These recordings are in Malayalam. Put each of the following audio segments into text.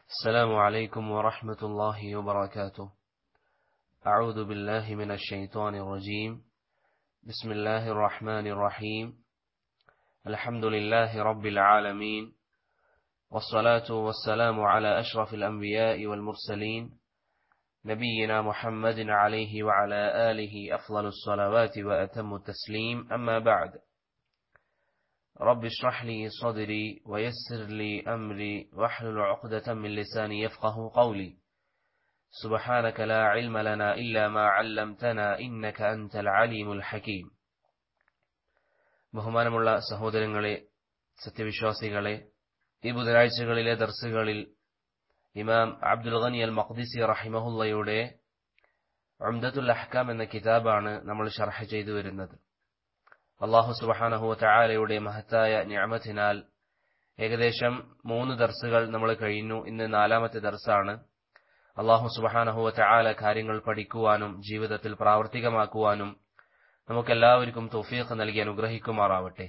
السلام عليكم ورحمة الله وبركاته. أعوذ بالله من الشيطان الرجيم. بسم الله الرحمن الرحيم. الحمد لله رب العالمين، والصلاة والسلام على أشرف الأنبياء والمرسلين نبينا محمد عليه وعلى آله أفضل الصلوات وأتم التسليم. أما بعد، رب اشرح لي صدري ويسر لي أمري واحلل عقدة من لساني يفقه قولي. سبحانك لا علم لنا إلا ما علمتنا إنك أنت العليم الحكيم. ബഹുമാനമുള്ള സഹോദരങ്ങളെ, സത്യവിശ്വാസികളെ, ഈ ബുധനാഴ്ചകളിലെ ദർസുകളിൽ ഇമാം അബ്ദുൽ ഗനി അൽ മഖ്ദിസി റഹിമഹുള്ളയുടെ ഉംദത്തുൽ അഹ്കാം എന്ന കിതാബാണ് നമ്മൾ ശർഹ് ചെയ്തു വരുന്നത്. അല്ലാഹു സുബ്ഹാനഹു വ തആലയുടെ മഹത്തായ നിഅമത്തിനാൽ ഏകദേശം 3 ദർസുകൾ നമ്മൾ കഴിഞ്ഞു. ഇന്ന് 4ാമത്തെ ദർസാണ്. അല്ലാഹു സുബ്ഹാനഹു വ തആല കാര്യങ്ങൾ പഠിക്കുവാനും ജീവിതത്തിൽ പ്രാവർത്തികമാക്കുവാനും നമുക്കെല്ലാവർക്കും തൗഫീഖ് നൽകി അനുഗ്രഹിക്കുമാറാവട്ടെ.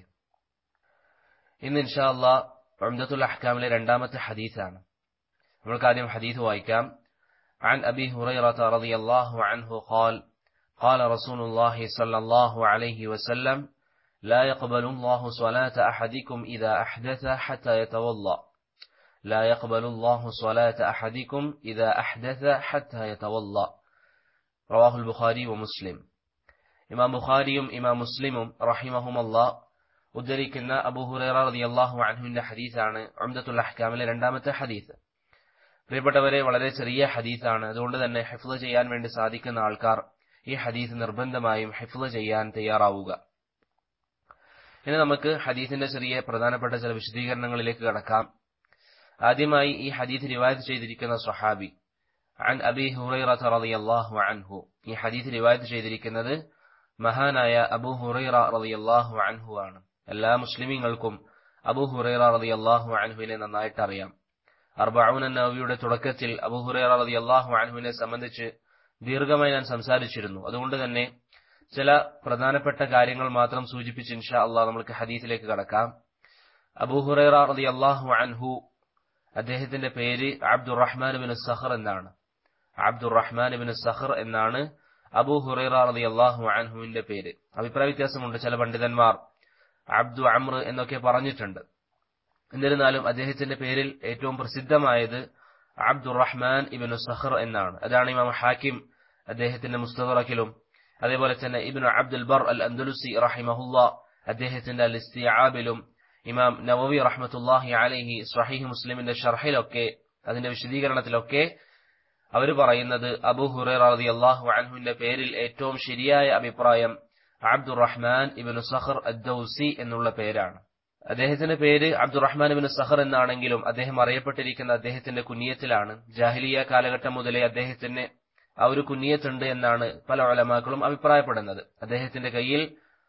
ഇന്ന് ഇൻഷാ അല്ലാഹ് ഉംദത്തുൽ അഹ്കാമിലെ 2ാമത്തെ ഹദീസാണ്. നമുക്ക് ആദ്യം ഹദീസ് വായിക്കാം. عن أبي هريرة رضي الله عنه قال قال رسول الله صلى الله عليه وسلم لا يقبل الله صلاة أحدكم إذا أحدث حتى يتوضأ لا يقبل الله صلاة أحدكم إذا أحدث حتى يتوضأ. رواه البخاري ومسلم. ഇമാം ബുഖാരിയും ഇമാം മുസ്ലിമും റഹിമഹുമല്ലാഹ് ഉദ്ധരിക്കുന്ന അബൂ ഹുറൈറ റളിയല്ലാഹു അൻഹുവിന്റെ ഹദീസാണ് ഉംദത്തുൽ അഹ്കാമിലെ 2ാമത്തെ ഹദീസ്. പ്രിയപ്പെട്ടവരെ, വളരെ ചെറിയ ഹദീസാണ്. അതുകൊണ്ട് തന്നെ ഹിഫ്ള് ചെയ്യാൻ വേണ്ടി സാധിക്കുന്ന ആൾക്കാർ ഈ ഹദീസ് നിർബന്ധമായും ഹിഫ്ള് ചെയ്യാൻ തയ്യാറാവുക. ഇനി നമുക്ക് ഹദീസിന്റെ ചെറിയ പ്രധാനപ്പെട്ട ചില വിശദീകരണങ്ങളിലേക്ക് കടക്കാം. ആദ്യമായി ഈ ഹദീസ് റിവായത്ത് ചെയ്തിരിക്കുന്ന സ്വഹാബി അൻ അബീ ഹുറൈറ റളിയല്ലാഹു അൻഹു. ഈ ഹദീസ് റിവായത്ത് ചെയ്തിരിക്കുന്നത് മഹാനായ അബൂ ഹുറൈറ റളിയല്ലാഹു അൻഹു ആണ്. എല്ലാ മുസ്ലിമീങ്ങൾക്കും അബൂ ഹുറൈറ റളിയല്ലാഹു അൻഹുവിനെ നന്നായിട്ട് അറിയാം. അർബഊന നവവിയുടെ തുടക്കത്തിൽ അബൂ ഹുറൈറ റളിയല്ലാഹു അൻഹുവിനെ സംബന്ധിച്ച് ദീർഘമായി ഞാൻ സംസാരിച്ചിരുന്നു. അതുകൊണ്ട് തന്നെ ചില പ്രധാനപ്പെട്ട കാര്യങ്ങൾ മാത്രം സൂചിപ്പിച്ച് ഇൻഷാ അല്ലാഹ് നമുക്ക് ഹദീസിലേക്ക് കടക്കാം. അബൂ ഹുറൈറ റളിയല്ലാഹു അൻഹു, അദ്ദേഹത്തിന്റെ പേര് അബ്ദുറഹ്മാൻ ഇബ്നു സഖർ എന്നാണ്. അബ്ദുറഹ്മാൻ ഇബ്നു സഖർ എന്നാണ് അബൂ ഹുറൈറ റളിയല്ലാഹു അൻഹുവിന്റെ പേര്. അഭിപ്രായ വ്യത്യാസമുണ്ട്. ചില പണ്ഡിതന്മാർ അബ്ദു അംർ എന്നൊക്കെ പറഞ്ഞിട്ടുണ്ട്. എന്നിരുന്നാലും അദ്ദേഹത്തിന്റെ പേരിൽ ഏറ്റവും പ്രസിദ്ധമായത് അബ്ദുറഹ്മാൻ ഇബ്നു സഖർ എന്നാണ്. അതാണ് ഇമാം ഹാക്കിം അദ്ദേഹത്തിന്റെ മുസ്തദറക്കിലും അതേപോലെ തന്നെ ഇബ്നു അബ്ദുൽ ബർ അൽ അൻദലുസി റഹിമഹുല്ലാഹ് അദ്ദേഹത്തിന്റെ അൽ ഇസ്തിആബിലും ഇമാം നവവി റഹ്മത്തുള്ളാഹി അലൈഹി സ്വഹീഹ് മുസ്ലിമിന്റെ ഷർഹിലൊക്കെ അതിന്റെ വിശദീകരണത്തിലൊക്കെ അവർ പറയുന്നത് അബൂ ഹുറൈറ റളിയല്ലാഹു അൻഹുവിന്റെ പേരിൽ ഏറ്റവും ശരിയായ അഭിപ്രായം അബ്ദുറഹ്മാൻ ഇബ്നു സഖർ അദ്ദൗസി എന്നുള്ള പേരാണ്. അദ്ദേഹത്തിന്റെ പേര് അബ്ദുറഹ്മാൻ ഇബ്നു സഖർ എന്നാണെങ്കിലും അദ്ദേഹം അറിയപ്പെട്ടിരിക്കുന്ന അദ്ദേഹത്തിന്റെ കുനിയത്തിലാണ്. ജാഹിലിയ കാലഘട്ടം മുതലേ അദ്ദേഹത്തിന് ആ ഒരു കുനിയത്തുണ്ട് എന്നാണ് പല ഉലമാക്കളും അഭിപ്രായപ്പെടുന്നത്. അദ്ദേഹത്തിന്റെ കയ്യിൽ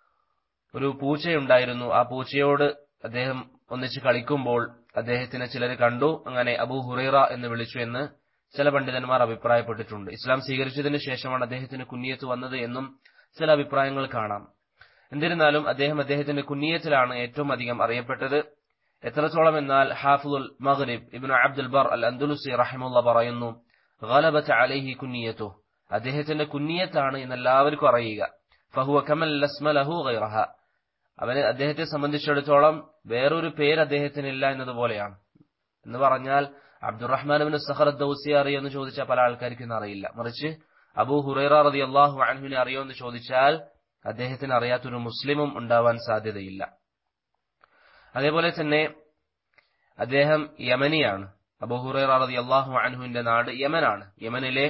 ഒരു പൂച്ചയുണ്ടായിരുന്നു. ആ പൂച്ചയോട് അദ്ദേഹം ഒന്നിച്ച് കളിക്കുമ്പോൾ അദ്ദേഹത്തിനെ ചിലർ കണ്ടു. അങ്ങനെ അബൂ ഹുറൈറ എന്ന് വിളിച്ചു എന്ന് ചില പണ്ഡിതന്മാർ അഭിപ്രായപ്പെട്ടിട്ടുണ്ട്. ഇസ്ലാം സ്വീകരിച്ചതിന് ശേഷമാണ് അദ്ദേഹത്തിന് കുനിയത്ത് വന്നത് എന്നും ചില അഭിപ്രായങ്ങൾ കാണാം. എന്നിരുന്നാലും അദ്ദേഹത്തിന്റെ കുനിയത്തിലാണ് ഏറ്റവും അധികം അറിയപ്പെട്ടത്. എത്രത്തോളം എന്നാൽ ഹാഫിദുൽ മഗ്രിബ് ഇബ്നു അബ്ദുൽ ബർ അൽ അൻദലുസി റഹിമഹുല്ലാഹ് പറയുന്നു, ഗലബത് അലൈഹി കുനിയതുഹു, അദ്ദേഹത്തിന്റെ കുനിയത്താണ് എന്നെല്ലാവർക്കും അറിയുക. ഫഹുവ കമൻ ലസ്മ ലഹു ഗൈറഹ, അവന് അദ്ദേഹത്തെ സംബന്ധിച്ചിടത്തോളം വേറൊരു പേര് അദ്ദേഹത്തിനില്ല എന്നതുപോലെയാണ്. എന്ന് പറഞ്ഞാൽ അബ്ദുറഹ്മാൻ ഇബ്നു സഖർ അദ്ദൗസി അറിയോ എന്ന് ചോദിച്ചാൽ പല ആൾക്കാർക്കും ഇന്ന് അറിയില്ല. മറിച്ച് അബൂ ഹുറൈറ റളിയല്ലാഹു അൻഹുവിനെ അറിയോ എന്ന് ചോദിച്ചാൽ അദ്ദേഹത്തിന് അറിയാത്തൊരു മുസ്ലിമും ഉണ്ടാവാൻ സാധ്യതയില്ല. അതേപോലെ തന്നെ അദ്ദേഹം യമനിയാണ്. അബൂ ഹുറൈറ റളിയല്ലാഹു അൻഹുവിന്റെ നാട് യമനാണ്. യമനിലെ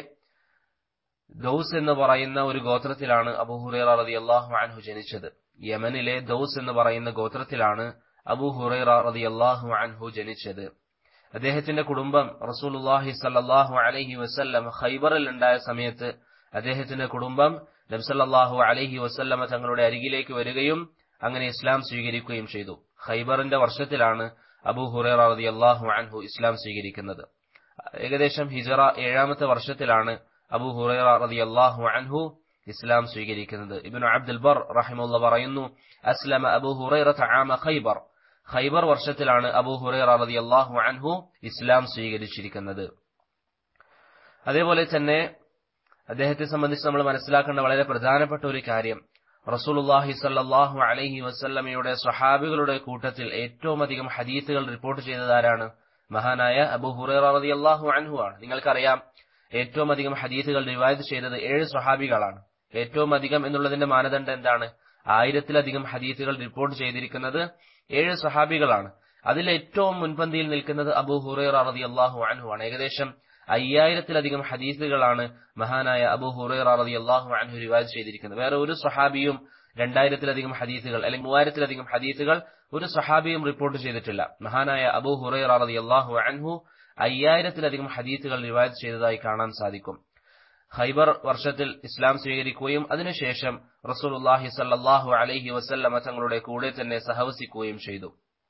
ദൗസ് എന്ന് പറയുന്ന ഒരു ഗോത്രത്തിലാണ് അബൂ ഹുറൈറ റളിയല്ലാഹു അൻഹു ജനിച്ചത്. യമനിലെ ദൗസ് എന്ന് പറയുന്ന ഗോത്രത്തിലാണ് അബൂ ഹുറൈറ റളിയല്ലാഹു അൻഹു ജനിച്ചത്. അദ്ദേഹത്തിന്റെ കുടുംബം റസൂലുള്ളാഹി സ്വല്ലല്ലാഹു അലൈഹി വസല്ലം ഖൈബറിൽ ഉണ്ടായ സമയത്ത് അദ്ദേഹത്തിന്റെ കുടുംബം നബി സല്ലല്ലാഹു അലൈഹി വസല്ലം തങ്ങളുടെ അരികിലേക്ക് വരികയും അങ്ങനെ ഇസ്ലാം സ്വീകരിക്കുകയും ചെയ്തു. ഖൈബറിന്റെ വർഷത്തിലാണ് അബൂ ഹുറൈറ റളിയല്ലാഹു അൻഹു ഇസ്ലാം സ്വീകരിക്കുന്നത്. ഏകദേശം ഹിജറ 7ാമത്തെ വർഷത്തിലാണ് അബൂ ഹുറൈറ റളിയല്ലാഹു അൻഹു ഇസ്ലാം സ്വീകരിക്കുന്നത്. ഇബ്നു അബ്ദുൽ ബർ റഹിമഹുല്ലാഹ് പറയുന്നു, അസ്ലമ അബൂ ഹുറൈറ ആമ ഖൈബർ, ഖൈബർ വർഷത്തിലാണ് അബൂ ഹുറൈറ റളിയല്ലാഹു അൻഹു ഇസ്ലാം സ്വീകരിച്ചിരിക്കുന്നത്. അതേപോലെ തന്നെ അദ്ദേഹത്തെ സംബന്ധിച്ച് നമ്മൾ മനസ്സിലാക്കേണ്ട വളരെ പ്രധാനപ്പെട്ട ഒരു കാര്യം, റസൂലുള്ളാഹി സ്വല്ലല്ലാഹു അലൈഹി വസല്ലമയുടെ സ്വഹാബികളുടെ കൂട്ടത്തിൽ ഏറ്റവും അധികം ഹദീസുകൾ റിപ്പോർട്ട് ചെയ്തതാരാണ്? മഹാനായ അബൂ ഹുറൈറ റളിയല്ലാഹു അൻഹു ആണ്. നിങ്ങൾക്കറിയാം, ഏറ്റവും അധികം ഹദീസുകൾ റിവായത്ത് ചെയ്തത് 7 സ്വഹാബികളാണ്. ഏറ്റവും അധികം എന്നുള്ളതിന്റെ മാനദണ്ഡം എന്താണ്? 1000-ലധികം ഹദീസുകൾ റിപ്പോർട്ട് ചെയ്തിരിക്കുന്നത് 7 സ്വഹാബികളാണ്. അതിൽ ഏറ്റവും മുൻപന്തിയിൽ നിൽക്കുന്നത് അബൂ ഹുറൈറ റളിയല്ലാഹു അൻഹു ആണ്. ഏകദേശം 5000-ലധികം ഹദീസുകളാണ് മഹാനായ അബൂ ഹുറൈറ റളിയല്ലാഹു അൻഹു റിവായത്ത് ചെയ്തിരിക്കുന്നത്. വേറെ ഒരു സ്വഹാബിയും 2000-ലധികം ഹദീസുകൾ അല്ലെങ്കിൽ 3000-ലധികം ഹദീസുകൾ ഒരു സ്വഹാബിയും റിപ്പോർട്ട് ചെയ്തിട്ടില്ല. മഹാനായ അബൂ ഹുറൈറ റളിയല്ലാഹു അൻഹു 5000-ലധികം ഹദീസുകൾ റിവായത്ത് ചെയ്തതായി കാണാൻ സാധിക്കും. ഖൈബർ വർഷത്തിൽ ഇസ്ലാം സ്വീകരിക്കുകയും അതിനുശേഷം റസൂലുള്ളാഹി സ്വല്ലല്ലാഹു അലൈഹി വസല്ലമ തങ്ങളുടെ കൂടെ തന്നെ സഹവസിക്കുകയും ചെയ്തു.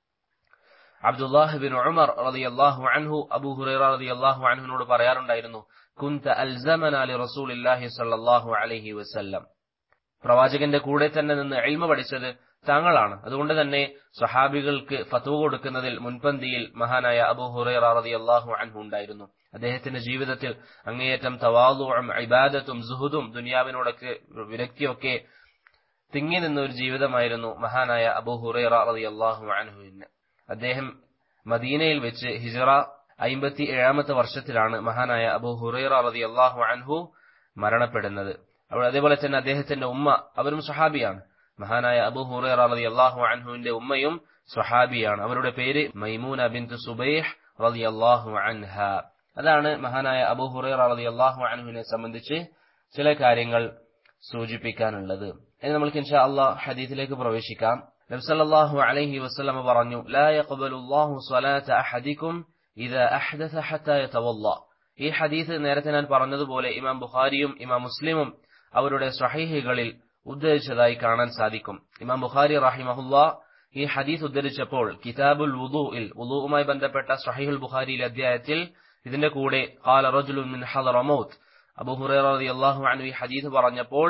അബ്ദുല്ലാഹ് ബിൻ ഉമർ റളിയല്ലാഹു അൻഹു അബൂ ഹുറൈറ റളിയല്ലാഹു അൻഹുവിനോട് പറയാറുണ്ടായിരുന്നു, കുൻത അൽസമനാ ലി റസൂലില്ലാഹി സ്വല്ലല്ലാഹു അലൈഹി വസല്ലം, പ്രവാചകന്റെ കൂടെ തന്നെ നിന്ന് ഇൽമ പഠിച്ചത് താങ്കളാണ്. അതുകൊണ്ട് തന്നെ സ്വഹാബികൾക്ക് ഫത്വ കൊടുക്കുന്നതിൽ മുൻപന്തിയിൽ മഹാനായ അബൂ ഹുറൈറ റളിയല്ലാഹു അൻഹു ഉണ്ടായിരുന്നു. അദ്ദേഹത്തിന്റെ ജീവിതത്തിൽ അങ്ങേയറ്റം തവാളുഉം ഇബാദത്തും സുഹുദും ദുനിയാവിനോടൊക്കെ വിരക്തിയൊക്കെ തിങ്ങി നിന്ന ഒരു ജീവിതമായിരുന്നു മഹാനായ അബൂ ഹുറൈറ റളിയല്ലാഹു അൻഹുവിന്. അദ്ദേഹം മദീനയിൽ വെച്ച് ഹിജ്റ 57-ാമത്തെ വർഷത്തിലാണ് മഹാനായ അബൂ ഹുറൈറ റളിയല്ലാഹു അൻഹു മരണപ്പെടുന്നത്. അതേപോലെ തന്നെ അദ്ദേഹത്തിന്റെ ഉമ്മ അവരും സ്വഹാബിയാണ്. മഹാനായ അബൂ ഹുറൈറ റളിയല്ലാഹു അൻഹുവിന്റെ ഉമ്മയും സ്വഹാബിയാണ്. അവരുടെ പേര് മൈമൂന ബിൻത് സുബൈഹ് റളിയല്ലാഹു അൻഹ. അതാണ് മഹാനായ അബൂ ഹുറൈറ റളിയല്ലാഹു അൻഹുവിനെ സംബന്ധിച്ച് ചില കാര്യങ്ങൾ സൂചിപ്പിക്കാനുള്ളത്. ഇനി നമുക്ക് ഇൻഷാ അല്ലാഹ് ഹദീസിലേക്ക് പ്രവേശിക്കാം. നബി സല്ലല്ലാഹു അലൈഹി വസല്ലം പറഞ്ഞു, ലാ യഖ്ബലുല്ലാഹു സ്വലാത അഹദികും ഇദാ അഹ്ദസ ഹത്താ യതവല്ല. ഈ ഹദീസ് നേരത്തെ ഞാൻ പറഞ്ഞതുപോലെ ഇമാം ബുഖാരിയും ഇമാം മുസ്ലിമും അവരുടെ സ്വഹീഹുകളിൽ ഉദ്ധരിച്ചതായി കാണാൻ സാധിക്കും. ഇമാം ബുഖാരി റഹിമഹുല്ലാഹ് ഈ ഹദീസ് ഉദ്ധരിച്ചപ്പോൾ കിതാബുൽ വുദൂഇൽ, വുദൂഉമായി ബന്ധപ്പെട്ട സ്വഹീഹുൽ ബുഖാരിയിലെ അധ്യായത്തിൽ ഇതിന്റെ കൂടെ ഖാല റജുലുൻ മിൻ ഹദറമൗത്ത്, അബൂ ഹുറൈറ റളിയല്ലാഹു അൻഹു ഈ ഹദീസ് പറഞ്ഞപ്പോൾ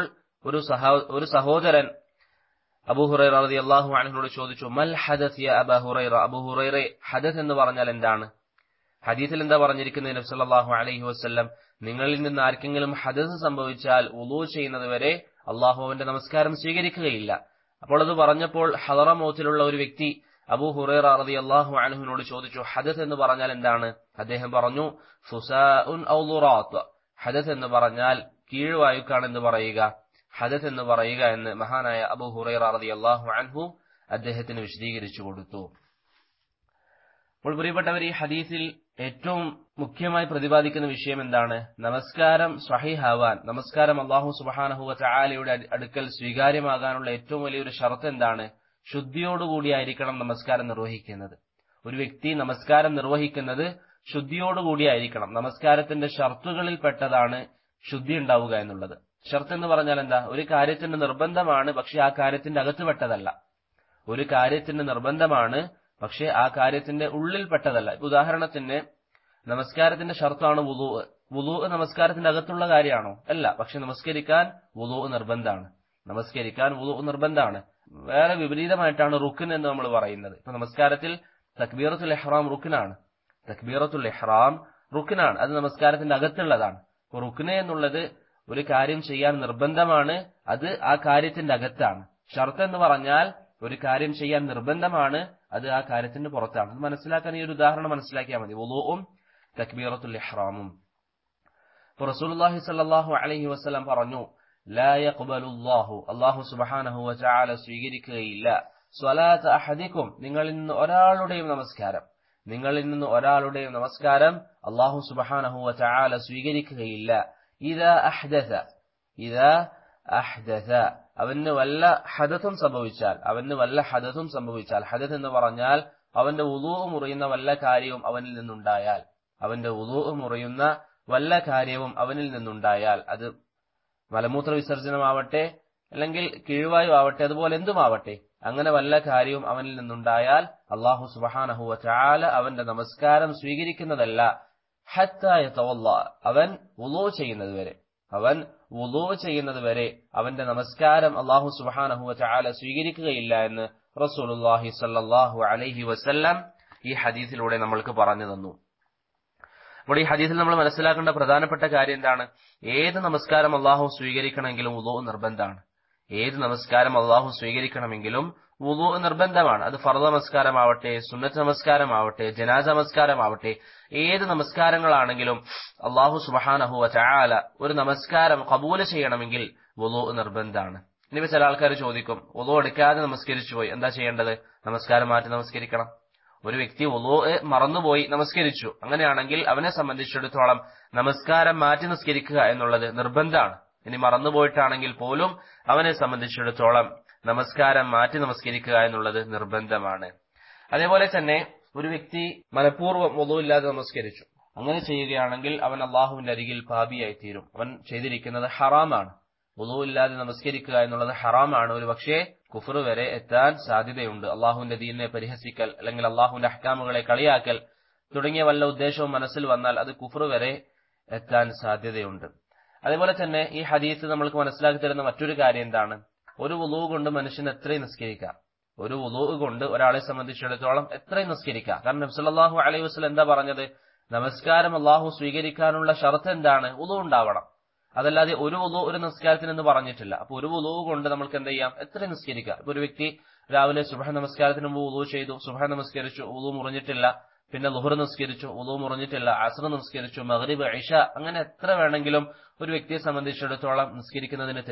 ഒരു സഹോദരൻ അബൂ ഹുറൈറ റളിയല്ലാഹു അൻഹുവിനോട് ചോദിച്ചു, മൽ ഹദസ് യാ അബൂ ഹുറൈറ, അബൂ ഹുറൈറ ഹദസ് എന്ന് പറഞ്ഞാൽ എന്താണ്? ഹദീസിൽ എന്താ പറഞ്ഞിരിക്കുന്നത്? നബി സല്ലല്ലാഹു അലൈഹി വസല്ലം, നിങ്ങളിൽ നിന്ന് ആർക്കെങ്കിലും ഹദസ് സംഭവിച്ചാൽ വുളൂ ചെയ്യുന്നത് വരെ അല്ലാഹു അവന്റെ നമസ്കാരം സ്വീകരിക്കുകയില്ല. അപ്പോൾ അത് പറഞ്ഞപ്പോൾ ഹദറമൗത്തിലുള്ള ഒരു വ്യക്തി അബൂ ഹുറൈറ റളിയല്ലാഹു അൻഹുവിനോട് ചോദിച്ചു, ഹദസ് എന്ന് പറഞ്ഞാൽ എന്താണ്? അദ്ദേഹം പറഞ്ഞു, ഫുസാഉൻ ഔ ളുറാത്ത്, ഹദസ് എന്ന് പറഞ്ഞാൽ കീഴ്വായുക്കാണെന്ന് പറയുക, ഹദസ് എന്ന് പറയുക എന്ന് മഹാനായ അബൂ ഹുറൈറ റളിയല്ലാഹു അൻഹു അദ്ദേഹത്തിന് വിശദീകരിച്ചു കൊടുത്തു. അപ്പോൾ പ്രിയപ്പെട്ടവർ, ഈ ഹദീസിൽ ഏറ്റവും മുഖ്യമായി പ്രതിപാദിക്കുന്ന വിഷയം എന്താണ്? നമസ്കാരം സ്വഹീഹാവാൻ, നമസ്കാരം അല്ലാഹു സുബ്ഹാനഹു വ തആലയുടെ അടുക്കൽ സ്വീകാര്യമാകാനുള്ള ഏറ്റവും വലിയൊരു ഷർത്ത് എന്താണ്? ശുദ്ധിയോടുകൂടിയായിരിക്കണം നമസ്കാരം നിർവഹിക്കുന്നത്. ഒരു വ്യക്തി നമസ്കാരം നിർവഹിക്കുന്നത് ശുദ്ധിയോടുകൂടിയായിരിക്കണം. നമസ്കാരത്തിന്റെ ഷർത്തുകളിൽ പെട്ടതാണ് ശുദ്ധി ഉണ്ടാവുക എന്നുള്ളത്. ഷർത്ത് എന്ന് പറഞ്ഞാൽ എന്താ? ഒരു കാര്യത്തിന്റെ നിർബന്ധമാണ്, പക്ഷെ ആ കാര്യത്തിന്റെ അകത്ത് പെട്ടതല്ല. ഒരു കാര്യത്തിന്റെ നിർബന്ധമാണ്, പക്ഷെ ആ കാര്യത്തിന്റെ ഉള്ളിൽപ്പെട്ടതല്ല. ഉദാഹരണത്തിന്, നമസ്കാരത്തിന്റെ ഷർത്താണ് വുളൂ. വുളൂ നമസ്കാരത്തിന്റെ അകത്തുള്ള കാര്യമാണോ? അല്ല. പക്ഷെ നമസ്കരിക്കാൻ വുളൂ നിർബന്ധമാണ്. നമസ്കരിക്കാൻ വുളൂ നിർബന്ധമാണ്. വേറെ വിപരീതമായിട്ടാണ് റുക്ൻ എന്ന് നമ്മൾ പറയുന്നത്. ഇപ്പൊ നമസ്കാരത്തിൽ തക്ബീറത്തുൽ ഇഹ്റാം റുക്നാണ്. തക്ബീറത്തുൽ ഇഹ്റാം റുക്നാണ്. അത് നമസ്കാരത്തിന്റെ അകത്തുള്ളതാണ്. റുക്ന് എന്നുള്ളത് ഒരു കാര്യം ചെയ്യാൻ നിർബന്ധമാണ്, അത് ആ കാര്യത്തിന്റെ അകത്താണ്. ഷർത്ത് എന്ന് പറഞ്ഞാൽ ഒരു കാര്യം ചെയ്യാൻ നിർബന്ധമാണ്, അത് ആ കാര്യത്തിന്റെ പുറത്താണ്. അത് മനസ്സിലാക്കാൻ ഈ ഒരു ഉദാഹരണം മനസ്സിലാക്കിയാൽ മതി. വുളൂഉം തക്ബീറത്തുൽ ഇഹ്റാമും. അപ്പോൾ റസൂലുള്ളാഹി സ്വല്ലല്ലാഹു അലൈഹി വസല്ലം പറഞ്ഞു, ലാ യഖ്ബലുല്ലാഹു, അല്ലാഹു സുബ്ഹാനഹു വ തആല സ്വീകരിക്കുകയില്ല, സ്വലാത അഹദികും, നിങ്ങളിൽ നിന്ന് ഒരാളുടെയും നമസ്കാരം, നിങ്ങളിൽ നിന്ന് ഒരാളുടെയും നമസ്കാരം അല്ലാഹു സുബ്ഹാനഹു വ തആല സ്വീകരിക്കുകയില്ല. ഇദാ അഹ്ദസ, അവന് വല്ല ഹദസും സംഭവിച്ചാൽ, ഹദസ് എന്ന് പറഞ്ഞാൽ അവന്റെ വുളൂ മുറിയുന്ന വല്ല കാര്യവും അവനിൽ നിന്നുണ്ടായാൽ, അത് മലമൂത്ര വിസർജനമാവട്ടെ അല്ലെങ്കിൽ കീഴ്വായു ആവട്ടെ, അതുപോലെ എന്തുമാവട്ടെ, അങ്ങനെ വല്ല കാര്യവും അവനിൽ നിന്നുണ്ടായാൽ അല്ലാഹു സുബ്ഹാനഹു വ തആല അവന്റെ നമസ്കാരം സ്വീകരിക്കുന്നതല്ല. ഹത്താ യതവല്ല, അവൻ വുളൂ ചെയ്യുന്നത് വരെ അവന്റെ നമസ്കാരം അല്ലാഹു സുബ്ഹാനഹു വ തആല സ്വീകരിക്കുകയില്ല എന്ന് റസൂലുള്ളാഹി സ്വല്ലല്ലാഹു അലൈഹി വസല്ലം ഈ ഹദീസിലൂടെ നമ്മൾക്ക് പറഞ്ഞു തന്നു. അപ്പോൾ ഈ ഹദീസിൽ നമ്മൾ മനസ്സിലാക്കേണ്ട പ്രധാനപ്പെട്ട കാര്യം എന്താണ്? ഏത് നമസ്കാരം അള്ളാഹു സ്വീകരിക്കണമെങ്കിലും വുളൂ നിർബന്ധമാണ്. ഏത് നമസ്കാരം അള്ളാഹു സ്വീകരിക്കണമെങ്കിലും വുളൂ നിർബന്ധമാണ്. അത് ഫർദ് നമസ്കാരമാവട്ടെ, സുന്നത്ത് നമസ്കാരമാവട്ടെ, ജനാസ നമസ്കാരമാവട്ടെ, ഏത് നമസ്കാരങ്ങളാണെങ്കിലും അള്ളാഹു സുബ്ഹാനഹു വ തആല ഒരു നമസ്കാരം ഖബൂൽ ചെയ്യണമെങ്കിൽ വുളൂ നിർബന്ധമാണ്. ഇനി ചില ആൾക്കാർ ചോദിക്കും, വുളൂ എടുക്കാതെ നമസ്കരിച്ചു പോയി, എന്താ ചെയ്യേണ്ടത്? നമസ്കാരം മാറ്റി നമസ്കരിക്കണം. ഒരു വ്യക്തി വുളൂ മറന്നുപോയി നമസ്കരിച്ചു, അങ്ങനെയാണെങ്കിൽ അവനെ സംബന്ധിച്ചിടത്തോളം നമസ്കാരം മാറ്റി നമസ്കരിക്കുക എന്നുള്ളത് നിർബന്ധമാണ്. ഇനി മറന്നുപോയിട്ടാണെങ്കിൽ പോലും അവനെ സംബന്ധിച്ചിടത്തോളം നമസ്കാരം മാറ്റി നമസ്കരിക്കുക എന്നുള്ളത് നിർബന്ധമാണ്. അതേപോലെ തന്നെ ഒരു വ്യക്തി മനഃപൂർവ്വം വുളൂ ഇല്ലാതെ നമസ്കരിച്ചു, അങ്ങനെ ചെയ്യുകയാണെങ്കിൽ അവൻ അള്ളാഹുവിന്റെ അരികിൽ പാപിയായി തീരും. അവൻ ചെയ്തിരിക്കുന്നത് ഹറാമാണ്. വുളൂ ഇല്ലാതെ നമസ്കരിക്കുക എന്നുള്ളത് ഹറാമാണ്. ഒരു പക്ഷേ കുഫർ വരെ എത്താൻ സാധ്യതയുണ്ട്. അള്ളാഹുവിന്റെ ദീനിനെ പരിഹസിക്കൽ അല്ലെങ്കിൽ അള്ളാഹുവിന്റെ അഹ്കാമുകളെ കളിയാക്കൽ തുടങ്ങിയ വല്ല ഉദ്ദേശവും മനസ്സിൽ വന്നാൽ അത് കുഫർ വരെ എത്താൻ സാധ്യതയുണ്ട്. അതേപോലെ തന്നെ ഈ ഹദീസ് നമ്മൾക്ക് മനസ്സിലാക്കി തരുന്ന മറ്റൊരു കാര്യം എന്താണ്? ഒരു വുളൂ കൊണ്ട് മനുഷ്യൻ എത്രയും നിസ്കരിക്കാം. ഒരു വുളൂ കൊണ്ട് ഒരാളെ സംബന്ധിച്ചിടത്തോളം എത്രയും നിസ്കരിക്കാം. കാരണം നബി സല്ലല്ലാഹു അലൈഹി വസല്ലം എന്താ പറഞ്ഞത്? നമസ്കാരം അള്ളാഹു സ്വീകരിക്കാനുള്ള ഷർത്ത് എന്താണ്? വുളൂ ഉണ്ടാവണം. അതല്ലാതെ ഒരു വുളൂ ഒരു നിസ്കാരത്തിന് എന്ന് പറഞ്ഞിട്ടില്ല. അപ്പൊ ഒരു വുളൂ കൊണ്ട് നമുക്ക് എന്ത് ചെയ്യാം? എത്രയും നിസ്കരിക്കാം. ഇപ്പൊ ഒരു വ്യക്തി രാവിലെ സുബ്ഹ് നമസ്കാരത്തിന് മുമ്പ് വുളൂ ചെയ്തു, സുബ്ഹ് നമസ്കരിച്ചു, വുളൂ മുറിഞ്ഞിട്ടില്ല. പിന്നെ ളുഹ്ർ നിസ്കരിച്ചു, വുളൂ മുറിഞ്ഞിട്ടില്ല. അസ്ർ നിസ്കരിച്ചു, മഗ്രിബ്, ഇശ, അങ്ങനെ എത്ര വേണമെങ്കിലും ഒരു വ്യക്തിയെ സംബന്ധിച്ചിടത്തോളം നിസ്കരിക്കുന്നതിന്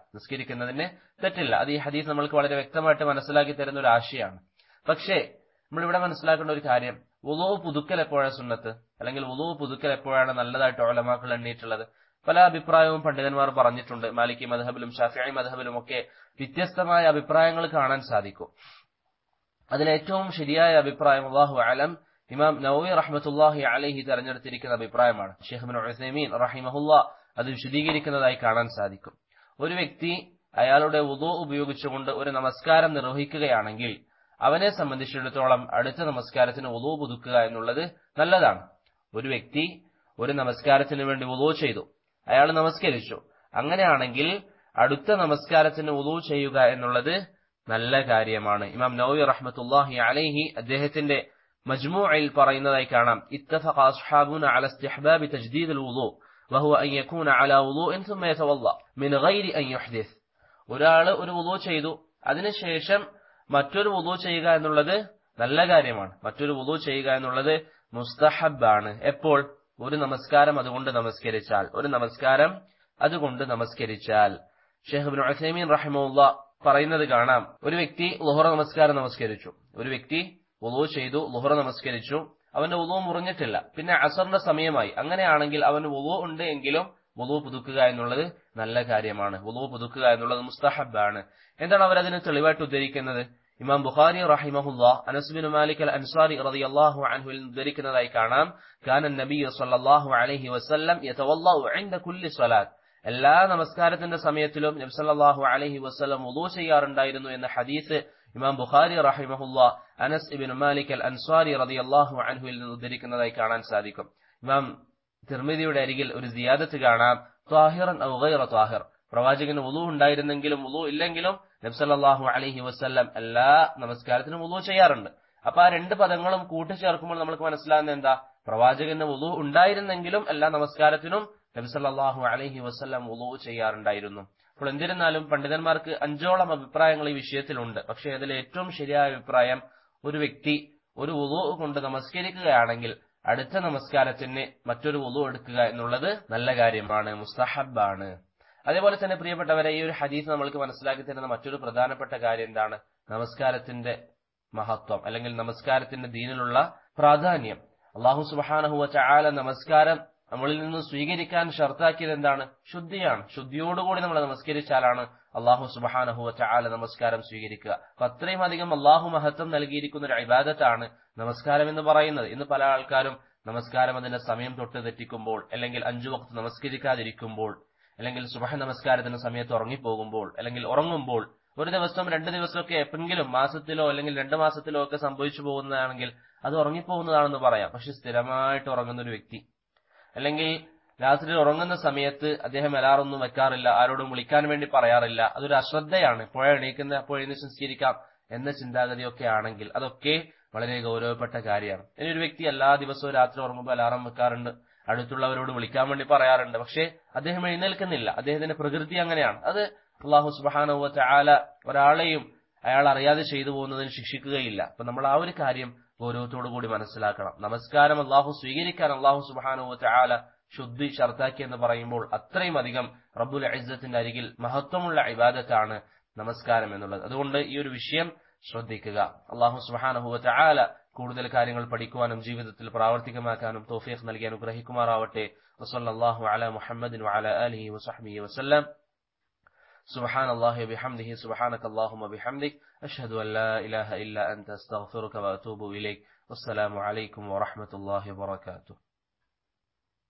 തെറ്റില്ല. അത് ഈ ഹദീസ് നമ്മൾക്ക് വളരെ വ്യക്തമായിട്ട് മനസ്സിലാക്കി തരുന്ന ഒരു ആശയമാണ്. പക്ഷേ നമ്മളിവിടെ മനസ്സിലാക്കേണ്ട ഒരു കാര്യം, വുളൂ പുതുക്കൽ എപ്പോഴാണ് സുന്നത്ത്, അല്ലെങ്കിൽ വുളൂ പുതുക്കൽ എപ്പോഴാണ് നല്ലതായിട്ട് ഉലമാക്കൾ എണ്ണിയിട്ടുള്ളത്? പല അഭിപ്രായവും പണ്ഡിതന്മാർ പറഞ്ഞിട്ടുണ്ട്. മാലിക്കി മദ്ഹബിലും ഷാഫിഈ മദ്ഹബിലും ഒക്കെ വ്യത്യസ്തമായ അഭിപ്രായങ്ങൾ കാണാൻ സാധിക്കും. അതിലേറ്റവും ശരിയായ അഭിപ്രായം അല്ലാഹു അലം ഇമാം നവവി റഹ്മത്തുള്ളാഹി അലൈഹി തെരഞ്ഞെടുത്തിരിക്കുന്ന അഭിപ്രായമാണ്. ഷെയ്ഖ് ഇബ്നു ഉസൈമീൻ റഹിമഹുല്ലാ അത് വിശദീകരിക്കുന്നതായി കാണാൻ സാധിക്കും. ഒരു വ്യക്തി അയാളുടെ വുളൂ ഉപയോഗിച്ചുകൊണ്ട് ഒരു നമസ്കാരം നിർവഹിക്കുകയാണെങ്കിൽ അവനെ സംബന്ധിച്ചിടത്തോളം അടുത്ത നമസ്കാരത്തിന് വുളൂ പുതുക്കുക എന്നുള്ളത് നല്ലതാണ്. ഒരു വ്യക്തി ഒരു നമസ്കാരത്തിന് വേണ്ടി വുളൂ ചെയ്തു, അയാൾ നമസ്കരിച്ചു, അങ്ങനെയാണെങ്കിൽ അടുത്ത നമസ്കാരത്തിന് വുളൂ ചെയ്യുക എന്നുള്ളത് നല്ല കാര്യമാണ്. ഇമാം നവവി റഹ്മത്തുള്ളാഹി അലൈഹി അദ്ദേഹത്തിന്റെ മജ്മൂഇൽ പറയുന്നതായി കാണാം, ഇത്തഫഖ അസ്ഹാബുന അല ഇസ്തിഹ്ബാബി തജ്ദീദിൽ വുളൂ വഹുവ അൻ യകൂന അലാ വുളൂഇൻ ثم يتوضأ من غير أن يحدث. ഒരാൾ ഒരു വുളൂ ചെയ്തു, അതിനുശേഷം മറ്റൊരു വുളൂ ചെയ്യുക എന്നുള്ളത് നല്ല കാര്യമാണ്. മറ്റൊരു വുളൂ ചെയ്യുക എന്നുള്ളത് മുസ്തഹബാണ്. എപ്പോൾ? ഒരു നമസ്കാരം അതുകൊണ്ട് നമസ്കരിച്ചാൽ. ഷെയ്ഖ് ഇബ്നു ഉസൈമീൻ റഹിമഹുല്ലാഹ് പറയുന്നത് കാണാം, ഒരു വ്യക്തി ളുഹ്ർ നമസ്കാരം നമസ്കരിച്ചു, ഒരു വ്യക്തി വുളൂ ചെയ്തു, ളുഹ്ർ നമസ്കരിച്ചു, അവന്റെ വുളൂ മുറിഞ്ഞിട്ടില്ല, പിന്നെ അസറിന്റെ സമയമായി. അങ്ങനെയാണെങ്കിൽ അവന് വുളൂ ഉണ്ട് എങ്കിലും വുളൂ പുതുക്കുക എന്നുള്ളത് നല്ല കാര്യമാണ്. വുളൂ പുതുക്കുക എന്നുള്ളത് മുസ്തഹബാണ്. എന്താണ് അവരതിന് തെളിവായിട്ട് ഉദ്ധരിക്കുന്നത്? ഇമാം ബുഖാരി റഹിമഹുല്ലാഹ് Anas bin Malik al Ansari റളിയല്ലാഹു അൻഹു ഉദ്ധരിക്കുന്നതായി കാണാം, കാന നബിയ്യു സ്വല്ലല്ലാഹു അലൈഹി വസല്ലം യതവല്ലഉ ഇൻദ കുല്ലി സ്വലാത്ത്. എല്ലാ നമസ്കാരത്തിന്റെ സമയത്തിലും നബി സല്ലല്ലാഹു അലൈഹി വസല്ലം വുളൂ ചെയ്യാറുണ്ടായിരുന്നു എന്ന ഹദീസ് ഇമാം ബുഖാരി റഹിമഹുല്ലാഹ് അനസ് ഇബ്നു മാലിക് അൽ അൻസാരി റളിയല്ലാഹു അൻഹുവിൽ നിന്ന് ഉദ്ധരിക്കുന്നതായി കാണാൻ സാധിക്കും. ഇമാം തിർമിദിയുടെ അരികിൽ ഒരു സിയാദത്ത് കാണാം, ത്വാഹിറൻ ഔ ഗൈറ ത്വാഹിർ. പ്രവാചകന് വുളൂ ഉണ്ടായിരുന്നെങ്കിലും വുളൂ ഇല്ലെങ്കിലും നബി സല്ലല്ലാഹു അലൈഹി വസല്ലം എല്ലാ നമസ്കാരത്തിനും വുളൂ ചെയ്യാറുണ്ട്. അപ്പൊ ആ രണ്ട് പദങ്ങളും കൂട്ടിച്ചേർക്കുമ്പോൾ നമുക്ക് മനസ്സിലാകുന്നത് എന്താ? പ്രവാചകന് വുളൂ ഉണ്ടായിരുന്നെങ്കിലും എല്ലാ നമസ്കാരത്തിനും നബി സല്ലല്ലാഹു അലൈഹി വസല്ലം വുളൂ ചെയ്യാറുണ്ടായിരുന്നു. അപ്പോൾ എന്നിരുന്നാലും പണ്ഡിതന്മാർക്ക് 5ഓളം അഭിപ്രായങ്ങൾ ഈ വിഷയത്തിലുണ്ട്. പക്ഷേ അതിൽ ഏറ്റവും ശരിയായ അഭിപ്രായം, ഒരു വ്യക്തി ഒരു വുളൂ കൊണ്ട് നമസ്കരിക്കുകയാണെങ്കിൽ അടുത്ത നമസ്കാരത്തിന് മറ്റൊരു വുളൂ എടുക്കുക എന്നുള്ളത് നല്ല കാര്യമാണ്, മുസ്തഹബാണ്. അതേപോലെ തന്നെ പ്രിയപ്പെട്ടവരെ, ഈ ഒരു ഹദീസ് നമ്മൾക്ക് മനസ്സിലാക്കി തരുന്ന മറ്റൊരു പ്രധാനപ്പെട്ട കാര്യം എന്താണ്? നമസ്കാരത്തിന്റെ മഹത്വം, അല്ലെങ്കിൽ നമസ്കാരത്തിന്റെ ദീനിലുള്ള പ്രാധാന്യം. അല്ലാഹു സുബ്ഹാനഹു വ തആല നമസ്കാരം നമ്മളിൽ നിന്ന് സ്വീകരിക്കാൻ ഷർത്താക്കിയത് എന്താണ്? ശുദ്ധിയാണ്. ശുദ്ധിയോടുകൂടി നമ്മൾ നമസ്കരിച്ചാലാണ് അല്ലാഹു സുബ്ഹാനഹു വ തആല നമസ്കാരം സ്വീകരിക്കുക. അപ്പൊ അത്രയും അധികം അല്ലാഹു മഹത്വം നൽകിയിരിക്കുന്ന ഒരു ഇബാദത്താണ് നമസ്കാരം എന്ന് പറയുന്നത്. ഇന്ന് പല ആൾക്കാരും നമസ്കാരം അതിന്റെ സമയം തൊട്ട് തെറ്റിക്കുമ്പോൾ, അല്ലെങ്കിൽ 5 വഖ്ത് നമസ്കരിക്കാതിരിക്കുമ്പോൾ, അല്ലെങ്കിൽ സുബ്ഹ് നമസ്കാരത്തിന് സമയത്ത് ഉറങ്ങിപ്പോകുമ്പോൾ, അല്ലെങ്കിൽ ഉറങ്ങുമ്പോൾ, ഒരു ദിവസം 2 ദിവസമൊക്കെ എപ്പെങ്കിലും മാസത്തിലോ അല്ലെങ്കിൽ 2 മാസത്തിലോ ഒക്കെ സംഭവിച്ചു പോകുന്നതാണെങ്കിൽ അത് ഉറങ്ങിപ്പോകുന്നതാണെന്ന് പറയാം. പക്ഷെ സ്ഥിരമായിട്ട് ഉറങ്ങുന്ന ഒരു വ്യക്തി, അല്ലെങ്കിൽ രാത്രി ഉറങ്ങുന്ന സമയത്ത് അദ്ദേഹം അലാറൊന്നും വെക്കാറില്ല, ആരോടും വിളിക്കാൻ വേണ്ടി പറയാറില്ല, അതൊരു അശ്രദ്ധയാണ്. എപ്പോഴാണ് എണീക്കുന്നത്, അപ്പോൾ എഴുന്നേറ്റ് നിസ്കരിക്കാം എന്ന ചിന്താഗതിയൊക്കെ ആണെങ്കിൽ അതൊക്കെ വളരെ ഗൗരവപ്പെട്ട കാര്യമാണ്. ഇനി ഒരു വ്യക്തി എല്ലാ ദിവസവും രാത്രി ഉറങ്ങുമ്പോൾ അലാറം വെക്കാറുണ്ട്, അടുത്തുള്ളവരോട് വിളിക്കാൻ വേണ്ടി പറയാറുണ്ട്, പക്ഷേ അദ്ദേഹം എഴുന്നേൽക്കുന്നില്ല. അദ്ദേഹത്തിന്റെ പ്രകൃതി അങ്ങനെയാണ്. അത് അല്ലാഹു സുബ്ഹാനഹു വ തആല ഒരാളെയും അയാൾ അറിയാതെ ചെയ്തു പോകുന്നതിന് ശിക്ഷിക്കുകയില്ല. അപ്പൊ നമ്മൾ ആ ഒരു കാര്യം ഗൗരവത്തോടു കൂടി മനസ്സിലാക്കണം. നമസ്കാരം അല്ലാഹു സ്വീകരിക്കാൻ അല്ലാഹു സുബ്ഹാനഹു വ തആല ശുദ്ധി ഷർത്താക്കി എന്ന് പറയുമ്പോൾ അത്രയും അധികം റബ്ബുൽ ഇസ്സത്തിന്റെ അരികിൽ മഹത്വമുള്ള ഇബാദത്താണ് നമസ്കാരം എന്നുള്ളത്. അതുകൊണ്ട് ഈ ഒരു വിഷയം ശ്രദ്ധിക്കുക. അല്ലാഹു സുബ്ഹാനഹു വ തആല കൂടുതൽ കാര്യങ്ങൾ പഠിക്കുവാനും ജീവിതത്തിൽ പ്രാവർത്തികമാക്കാനും തൗഫീഖ് നൽകി അനുഗ്രഹിക്കുമാറാവട്ടെ. വസല്ലല്ലാഹു അലാ മുഹമ്മദിൻ വഅലാ ആലിഹി വസഹ്ബിഹി വസല്ലം. സുബ്ഹാനല്ലാഹി വബിഹംദിഹി സുബ്ഹാനകല്ലാഹുമ്മ വബിഹംദിക് അഷ്ഹദു അൻ ലാ ഇലാഹ ഇല്ല അൻത അസ്തഗ്ഫിറുക വഅതൂബു ഇലൈക്. വസ്സലാമു അലൈക്കും വറഹ്മത്തുള്ളാഹി വബറകാതുഹു.